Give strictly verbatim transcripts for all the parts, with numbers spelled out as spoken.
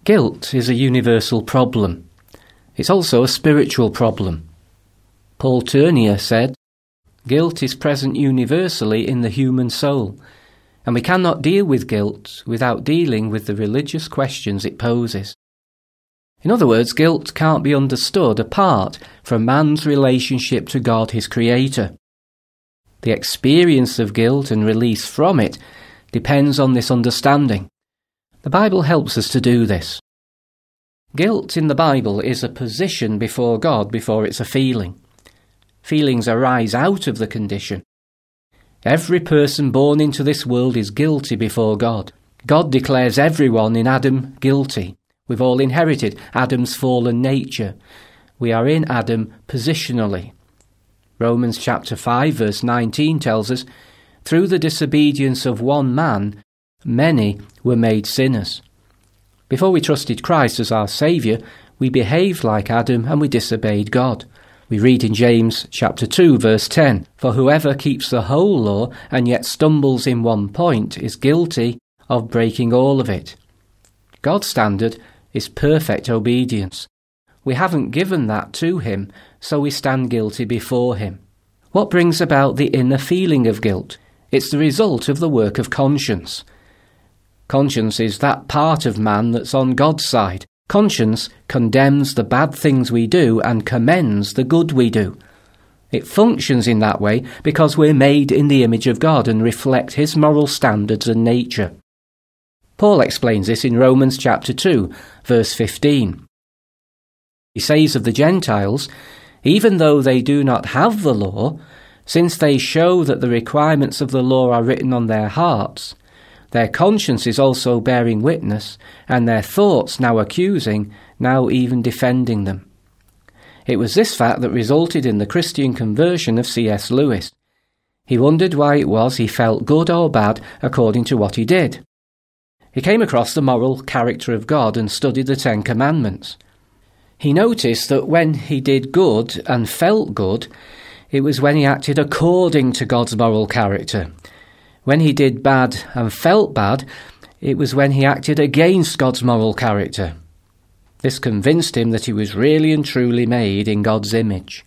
Guilt is a universal problem. It's also a spiritual problem. Paul Tournier said, "Guilt is present universally in the human soul, and we cannot deal with guilt without dealing with the religious questions it poses." In other words, guilt can't be understood apart from man's relationship to God, his Creator. The experience of guilt and release from it depends on this understanding. The Bible helps us to do this. Guilt in the Bible is a position before God before it's a feeling. Feelings arise out of the condition. Every person born into this world is guilty before God. God declares everyone in Adam guilty. We've all inherited Adam's fallen nature. We are in Adam positionally. Romans chapter five verse nineteen tells us, "Through the disobedience of one man, many were made sinners." Before we trusted Christ as our Saviour, we behaved like Adam and we disobeyed God. We read in James chapter two verse ten, "For whoever keeps the whole law and yet stumbles in one point is guilty of breaking all of it." God's standard is perfect obedience. We haven't given that to him, so we stand guilty before him. What brings about the inner feeling of guilt? It's the result of the work of conscience. Conscience is that part of man that's on God's side. Conscience condemns the bad things we do and commends the good we do. It functions in that way because we're made in the image of God and reflect his moral standards and nature. Paul explains this in Romans chapter two, verse fifteen. He says of the Gentiles, "Even though they do not have the law, since they show that the requirements of the law are written on their hearts, their conscience is also bearing witness, and their thoughts now accusing, now even defending them." It was this fact that resulted in the Christian conversion of C S Lewis. He wondered why it was he felt good or bad according to what he did. He came across the moral character of God and studied the Ten Commandments. He noticed that when he did good and felt good, it was when he acted according to God's moral character. When he did bad and felt bad, it was when he acted against God's moral character. This convinced him that he was really and truly made in God's image.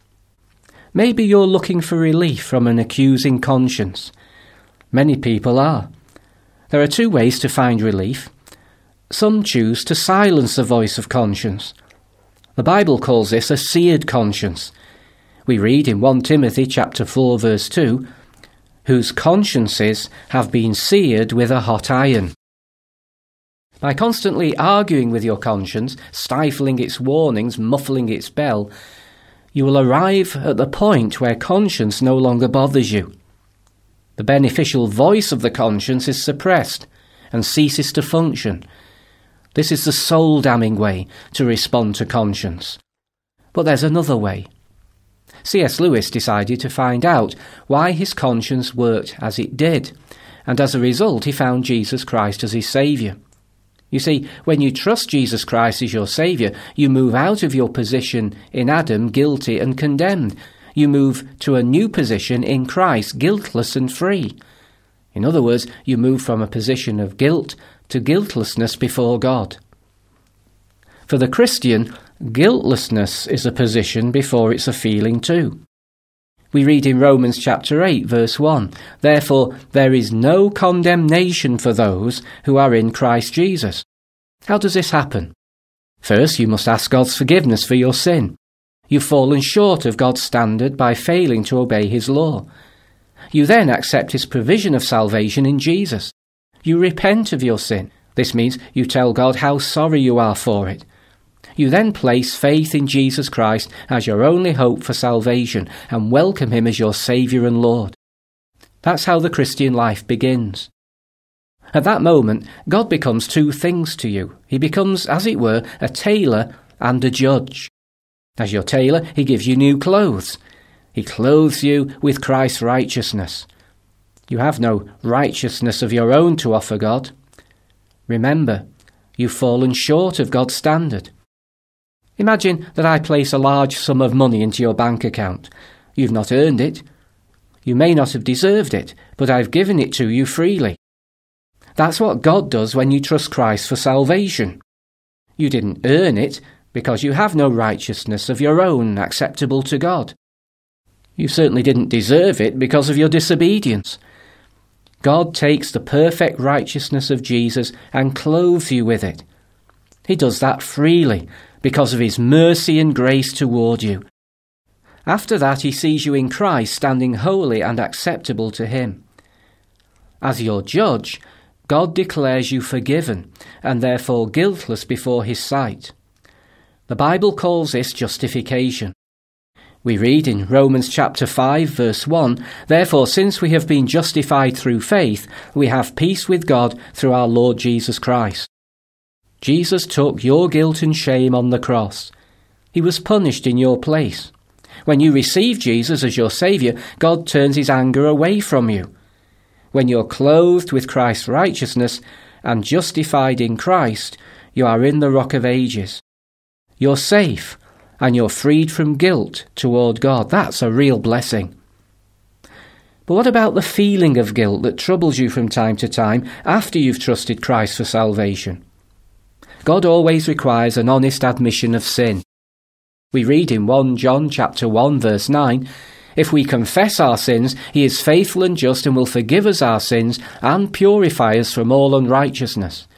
Maybe you're looking for relief from an accusing conscience. Many people are. There are two ways to find relief. Some choose to silence the voice of conscience. The Bible calls this a seared conscience. We read in First Timothy chapter four verse two, "Whose consciences have been seared with a hot iron." By constantly arguing with your conscience, stifling its warnings, muffling its bell, you will arrive at the point where conscience no longer bothers you. The beneficial voice of the conscience is suppressed and ceases to function. This is the soul-damning way to respond to conscience. But there's another way. C S Lewis decided to find out why his conscience worked as it did, and as a result he found Jesus Christ as his Saviour. You see, when you trust Jesus Christ as your Saviour, you move out of your position in Adam, guilty and condemned. You move to a new position in Christ, guiltless and free. In other words, you move from a position of guilt to guiltlessness before God. For the Christian, guiltlessness is a position before it's a feeling too. We read in Romans chapter eight verse one, "Therefore there is no condemnation for those who are in Christ Jesus." How does this happen? First, you must ask God's forgiveness for your sin. You've fallen short of God's standard by failing to obey his law. You then accept his provision of salvation in Jesus. You repent of your sin. This means you tell God how sorry you are for it. You then place faith in Jesus Christ as your only hope for salvation and welcome him as your Saviour and Lord. That's how the Christian life begins. At that moment, God becomes two things to you. He becomes, as it were, a tailor and a judge. As your tailor, he gives you new clothes. He clothes you with Christ's righteousness. You have no righteousness of your own to offer God. Remember, you've fallen short of God's standard. Imagine that I place a large sum of money into your bank account. You've not earned it. You may not have deserved it, but I've given it to you freely. That's what God does when you trust Christ for salvation. You didn't earn it, because you have no righteousness of your own acceptable to God. You certainly didn't deserve it because of your disobedience. God takes the perfect righteousness of Jesus and clothes you with it. He does that freely because of his mercy and grace toward you. After that, he sees you in Christ standing holy and acceptable to him. As your judge, God declares you forgiven and therefore guiltless before his sight. The Bible calls this justification. We read in Romans chapter five, verse one, "Therefore, since we have been justified through faith, we have peace with God through our Lord Jesus Christ." Jesus took your guilt and shame on the cross. He was punished in your place. When you receive Jesus as your Saviour, God turns his anger away from you. When you're clothed with Christ's righteousness and justified in Christ, you are in the Rock of Ages. You're safe, and you're freed from guilt toward God. That's a real blessing. But what about the feeling of guilt that troubles you from time to time after you've trusted Christ for salvation? God always requires an honest admission of sin. We read in First John chapter one, verse nine, "If we confess our sins, he is faithful and just and will forgive us our sins and purify us from all unrighteousness."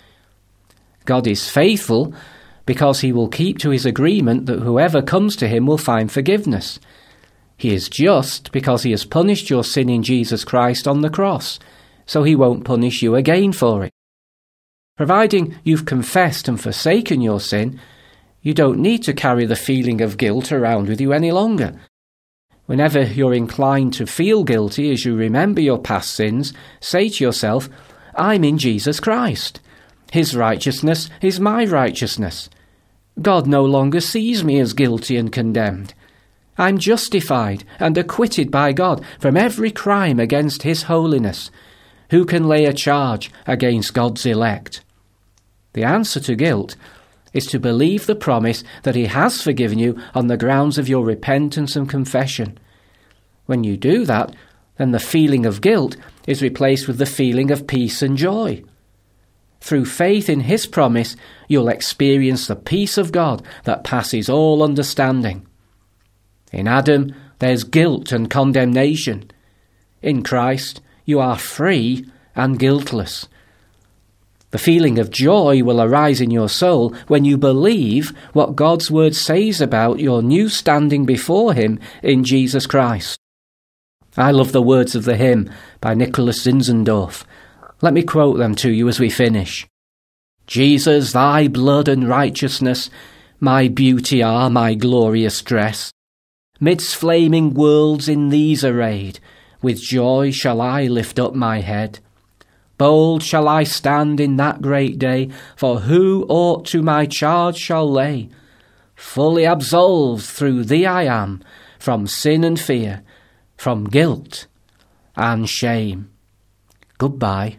God is faithful because he will keep to his agreement that whoever comes to him will find forgiveness. He is just because he has punished your sin in Jesus Christ on the cross, so he won't punish you again for it. Providing you've confessed and forsaken your sin, you don't need to carry the feeling of guilt around with you any longer. Whenever you're inclined to feel guilty as you remember your past sins, say to yourself, "I'm in Jesus Christ. His righteousness is my righteousness. God no longer sees me as guilty and condemned. I'm justified and acquitted by God from every crime against his holiness. Who can lay a charge against God's elect?" The answer to guilt is to believe the promise that he has forgiven you on the grounds of your repentance and confession. When you do that, then the feeling of guilt is replaced with the feeling of peace and joy. Through faith in his promise, you'll experience the peace of God that passes all understanding. In Adam, there's guilt and condemnation. In Christ, you are free and guiltless. The feeling of joy will arise in your soul when you believe what God's word says about your new standing before him in Jesus Christ. I love the words of the hymn by Nicholas Zinzendorf. Let me quote them to you as we finish. "Jesus, thy blood and righteousness, my beauty are, my glorious dress. Midst flaming worlds in these arrayed, with joy shall I lift up my head. Bold shall I stand in that great day, for who aught to my charge shall lay? Fully absolved through thee I am, from sin and fear, from guilt and shame." Goodbye.